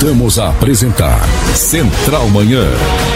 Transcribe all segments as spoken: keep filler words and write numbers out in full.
Voltamos a apresentar Central Manhã.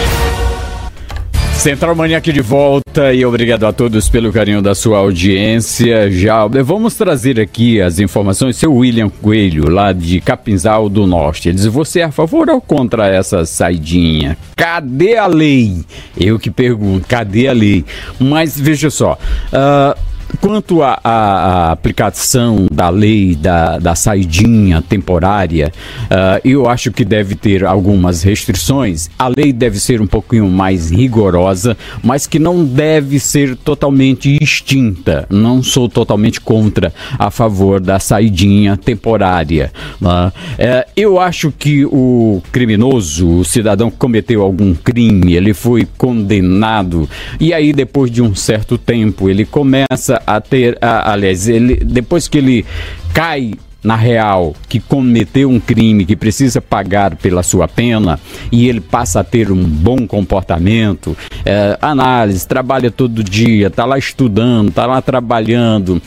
Central Manhã aqui de volta e obrigado a todos pelo carinho da sua audiência. Já vamos trazer aqui as informações. Seu William Coelho, lá de Capinzal do Norte, ele diz: você é a favor ou contra essa saidinha? Cadê a lei? Eu que pergunto, cadê a lei? Mas veja só, uh, quanto à aplicação da lei da, da saidinha temporária, uh, eu acho que deve ter algumas restrições. A lei deve ser um pouquinho mais rigorosa, mas que não deve ser totalmente extinta. Não sou totalmente contra, a favor da saidinha temporária. Uh, é, eu acho que o criminoso, o cidadão que cometeu algum crime, ele foi condenado, e aí depois de um certo tempo ele começa a ter, a, aliás, ele, depois que ele cai na real, que cometeu um crime, que precisa pagar pela sua pena, e ele passa a ter um bom comportamento, é, análise, trabalha todo dia, está lá estudando, está lá trabalhando,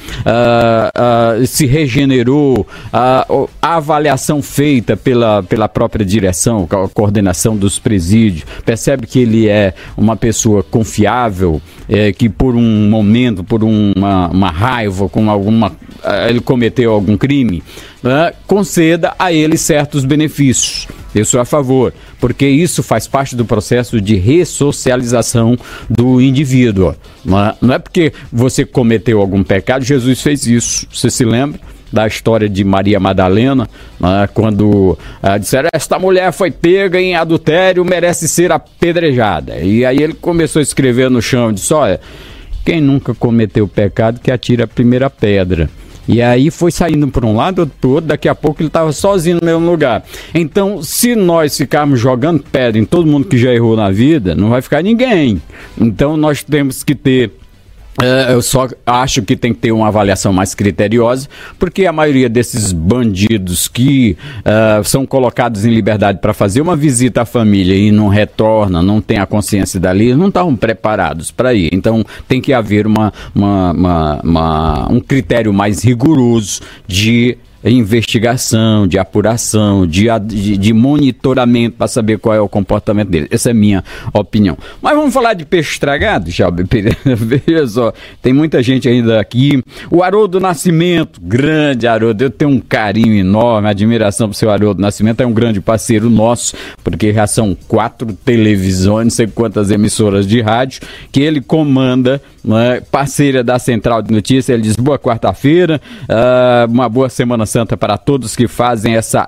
uh, uh, se regenerou, uh, a avaliação feita pela, pela própria direção, a coordenação dos presídios, percebe que ele é uma pessoa confiável, é, que por um momento, por uma, uma raiva, com alguma, uh, ele cometeu algum crime, Uh, conceda a ele certos benefícios. Eu sou a favor, porque isso faz parte do processo de ressocialização do indivíduo. Não, não é porque você cometeu algum pecado, Jesus fez isso. Você se lembra da história de Maria Madalena, uh, quando uh, disseram: esta mulher foi pega em adultério, merece ser apedrejada. E aí ele começou a escrever no chão e disse: olha, quem nunca cometeu pecado que atira a primeira pedra. E aí foi saindo por um lado, outro por outro, daqui a pouco ele estava sozinho no mesmo lugar. Então, se nós ficarmos jogando pedra em todo mundo que já errou na vida, não vai ficar ninguém. Então, nós temos que ter... Uh, eu só acho que tem que ter uma avaliação mais criteriosa, porque a maioria desses bandidos que uh, são colocados em liberdade para fazer uma visita à família e não retornam, não tem a consciência dali, não estavam preparados para ir. Então tem que haver uma, uma, uma, uma, um critério mais rigoroso de investigação, de apuração, de, de, de monitoramento para saber qual é o comportamento dele. Essa é a minha opinião. Mas vamos falar de peixe estragado, Chalber Pereira. Veja só, tem muita gente ainda aqui. O Haroldo Nascimento, grande Haroldo, eu tenho um carinho enorme, admiração para o seu Haroldo Nascimento, é um grande parceiro nosso, porque já são quatro televisões, não sei quantas emissoras de rádio, que ele comanda, né, parceira da Central de Notícias. Ele diz: boa quarta-feira, uh, uma boa Semana Santa para todos que fazem essa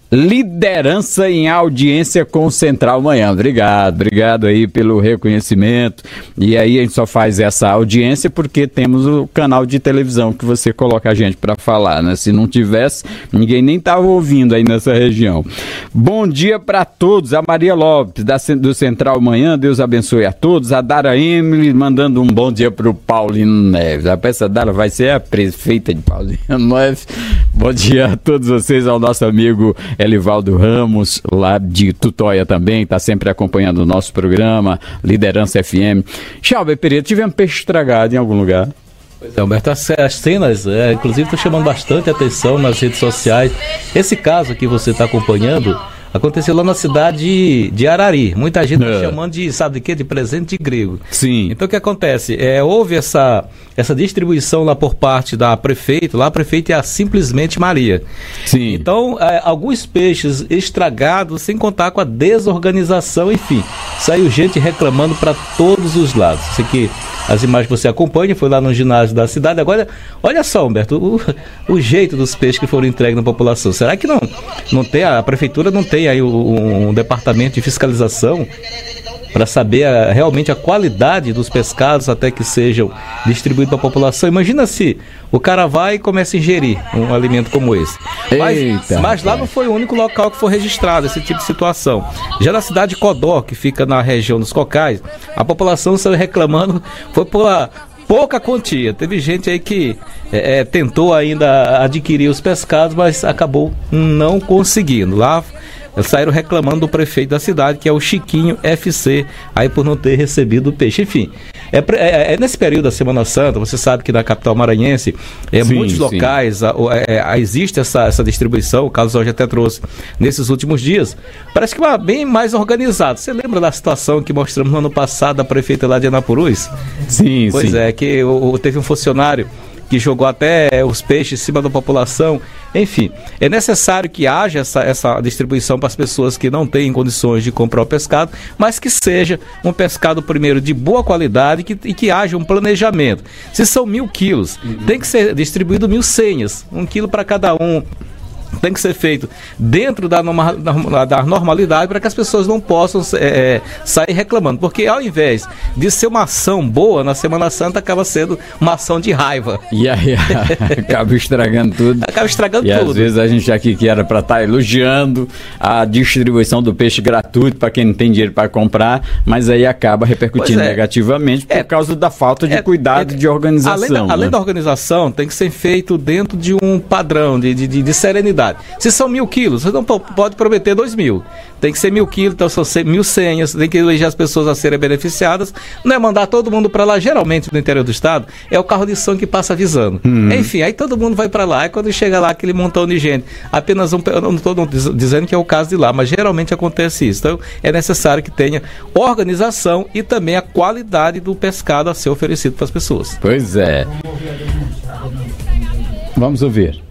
liderança em audiência com o Central Manhã. Obrigado, obrigado aí pelo reconhecimento. E aí a gente só faz essa audiência porque temos o canal de televisão que você coloca a gente para falar, né? Se não tivesse, ninguém nem estava ouvindo aí nessa região. Bom dia para todos. A Maria Lopes, da, do Central Manhã, Deus abençoe a todos. A Dara Emily mandando um bom dia para o Paulino Neves. A peça Dara vai ser a prefeita de Paulino Neves. Bom dia a todos vocês, ao nosso amigo Elivaldo Ramos, lá de Tutóia também, está sempre acompanhando o nosso programa, Liderança F M. Chalber Pereira, tivemos peixe estragado em algum lugar? Pois é, Humberto, as, as cenas, é, inclusive, estão chamando bastante atenção nas redes sociais. Esse caso que você está acompanhando aconteceu lá na cidade de Arari. Muita gente está é. chamando de, sabe de quê? De presente de grego. Sim. Então o que acontece? É, houve essa, essa distribuição lá por parte da prefeita. Lá a prefeita é a Simplesmente Maria. Sim. Então, é, alguns peixes estragados, sem contar com a desorganização, enfim. Saiu gente reclamando para todos os lados. Isso aqui, as imagens que você acompanha, foi lá no ginásio da cidade. Agora, olha só, Humberto, o, o jeito dos peixes que foram entregues na população. Será que não, não tem, a prefeitura não tem aí um, um departamento de fiscalização para saber a, realmente a qualidade dos pescados até que sejam distribuídos para a população? Imagina se o cara vai e começa a ingerir um alimento como esse. Mas, mas lá não foi o único local que foi registrado esse tipo de situação. Já na cidade de Codó, que fica na região dos Cocais, a população saiu reclamando, foi por pouca quantia. Teve gente aí que é, é, tentou ainda adquirir os pescados, mas acabou não conseguindo. Lá saíram reclamando do prefeito da cidade, que é o Chiquinho F C, aí por não ter recebido o peixe. Enfim, é, é, é nesse período da Semana Santa, você sabe que na capital maranhense, é, sim, muitos sim. locais a, a, a, existe essa, essa distribuição, o Carlos Jorge até trouxe nesses últimos dias, parece que é bem mais organizado. Você lembra da situação que mostramos no ano passado da prefeita lá de Anapurus? Sim, pois sim. é, que o, teve um funcionário que jogou até os peixes em cima da população. Enfim, é necessário que haja essa, essa distribuição para as pessoas que não têm condições de comprar o pescado, mas que seja um pescado, primeiro, de boa qualidade que, e que haja um planejamento. Se são mil quilos, uhum. tem que ser distribuído mil senhas, um quilo para cada um. Tem que ser feito dentro da, norma, da normalidade para que as pessoas não possam é, sair reclamando. Porque ao invés de ser uma ação boa na Semana Santa, acaba sendo uma ação de raiva. E aí acaba estragando tudo. Acaba estragando e tudo. Às vezes a gente aqui que era para estar tá elogiando a distribuição do peixe gratuito para quem não tem dinheiro para comprar, mas aí acaba repercutindo é. negativamente por é. causa da falta de é. cuidado e é. de organização. Além, da, né? além da organização, tem que ser feito dentro de um padrão de, de, de serenidade. Se são mil quilos, você não pode prometer dois mil. Tem que ser mil quilos, então são mil senhas, tem que eleger as pessoas a serem beneficiadas. Não é mandar todo mundo para lá, geralmente no interior do estado, é o carro de som que passa avisando. Uhum. Enfim, aí todo mundo vai para lá, e quando chega lá, aquele montão de gente, apenas um, eu não estou dizendo que é o caso de lá, mas geralmente acontece isso. Então é necessário que tenha organização e também a qualidade do pescado a ser oferecido para as pessoas. Pois é. Vamos ouvir.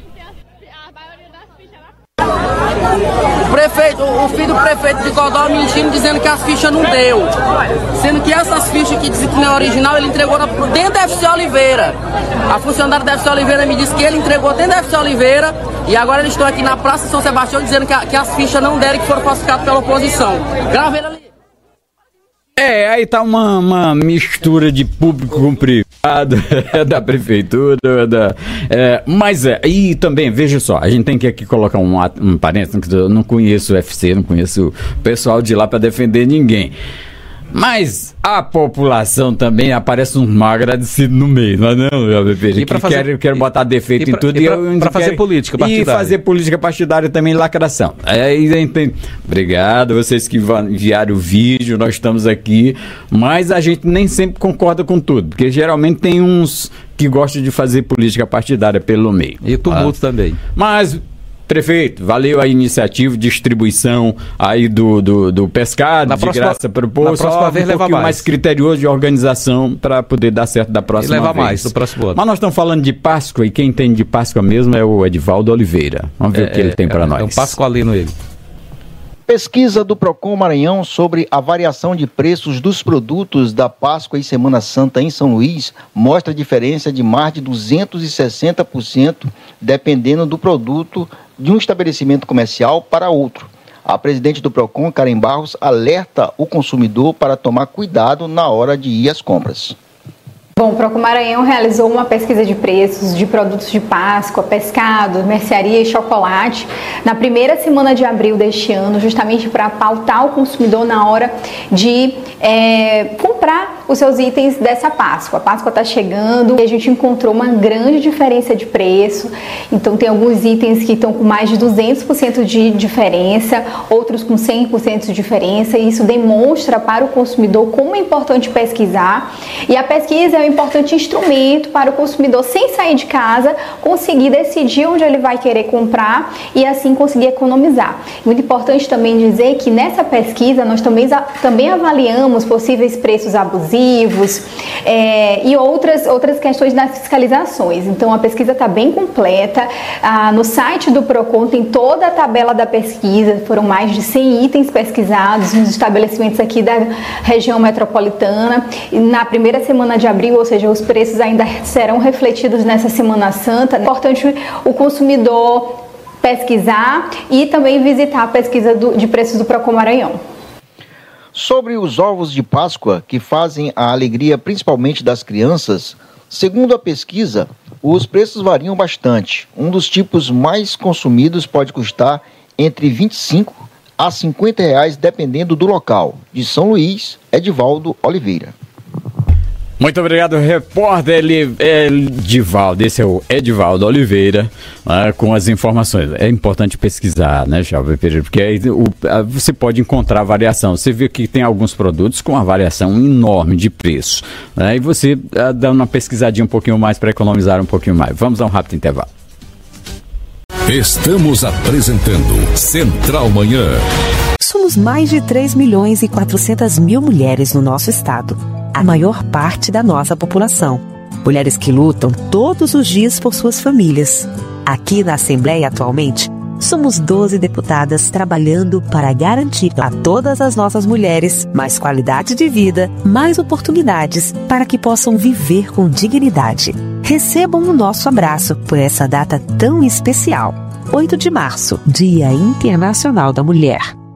O prefeito, o filho do prefeito de Codó mentindo, dizendo que as fichas não deu. Sendo que essas fichas que dizem que não é original, ele entregou dentro da F C Oliveira. A funcionária da F C Oliveira me disse que ele entregou dentro da F C Oliveira e agora eles estão aqui na Praça São Sebastião dizendo que, a, que as fichas não deram e que foram falsificadas pela oposição. Gravei ali. É, aí tá uma, uma mistura de público com privado, da prefeitura, da, é, mas é, e também, veja só, a gente tem que aqui colocar um, um parênteses, eu não conheço o U F C, não conheço o pessoal de lá para defender ninguém. Mas a população também aparece um mal agradecido no meio, não é não, meu bebê? Que fazer, quer, quer botar defeito pra, em tudo e, e, e para fazer política partidária. E fazer política partidária também, lacração. Aí é, tem... Obrigado, vocês que enviaram o vídeo, nós estamos aqui, mas a gente nem sempre concorda com tudo, porque geralmente tem uns que gostam de fazer política partidária pelo meio. E tumulto ah. também. Mas... Prefeito, valeu a iniciativa, distribuição aí do, do, do pescado, na de próxima, graça para o povo. Na próxima vez um leva mais. mais criterioso de organização para poder dar certo da próxima vez. E leva mais do próximo ano. Mas nós estamos falando de Páscoa e quem entende de Páscoa mesmo é o Edivaldo Oliveira. Vamos ver é, o que ele tem para é, nós. É um pascoalino ele. Pesquisa do Procon Maranhão sobre a variação de preços dos produtos da Páscoa e Semana Santa em São Luís mostra a diferença de mais de duzentos e sessenta por cento dependendo do produto de um estabelecimento comercial para outro. A presidente do Procon, Karen Barros, alerta o consumidor para tomar cuidado na hora de ir às compras. Bom, o Procon Maranhão realizou uma pesquisa de preços de produtos de Páscoa, pescado, mercearia e chocolate na primeira semana de abril deste ano, justamente para pautar o consumidor na hora de é, comprar os seus itens dessa Páscoa. A Páscoa está chegando e a gente encontrou uma grande diferença de preço. Então tem alguns itens que estão com mais de duzentos por cento de diferença, outros com cem por cento de diferença, e isso demonstra para o consumidor como é importante pesquisar. E a pesquisa é um importante instrumento para o consumidor, sem sair de casa, conseguir decidir onde ele vai querer comprar e assim conseguir economizar. Muito importante também dizer que nessa pesquisa nós também, também avaliamos possíveis preços abusivos é, e outras, outras questões das fiscalizações. Então a pesquisa está bem completa. Ah, no site do Procon tem toda a tabela da pesquisa, foram mais de cem itens pesquisados nos estabelecimentos aqui da região metropolitana. E na primeira semana de abril, ou seja, os preços ainda serão refletidos nessa Semana Santa. É importante o consumidor pesquisar e também visitar a pesquisa do, de preços do Procon Maranhão. Sobre os ovos de Páscoa, que fazem a alegria principalmente das crianças, segundo a pesquisa, os preços variam bastante. Um dos tipos mais consumidos pode custar entre vinte e cinco a cinquenta reais, dependendo do local. De São Luís, Edivaldo Oliveira. Muito obrigado, repórter Edivaldo. Esse é o Edivaldo Oliveira, né, com as informações. É importante pesquisar, né, Jovem Pereira? Porque aí o, a, você pode encontrar variação. Você vê que tem alguns produtos com uma variação enorme de preço, né, e você a, dá uma pesquisadinha um pouquinho mais para economizar um pouquinho mais. Vamos a um rápido intervalo. Estamos apresentando Central Manhã. Somos mais de três milhões e quatrocentas mil mulheres no nosso estado. A maior parte da nossa população. Mulheres que lutam todos os dias por suas famílias. Aqui na Assembleia atualmente, somos doze deputadas trabalhando para garantir a todas as nossas mulheres mais qualidade de vida, mais oportunidades para que possam viver com dignidade. Recebam o nosso abraço por essa data tão especial. oito de março, Dia Internacional da Mulher.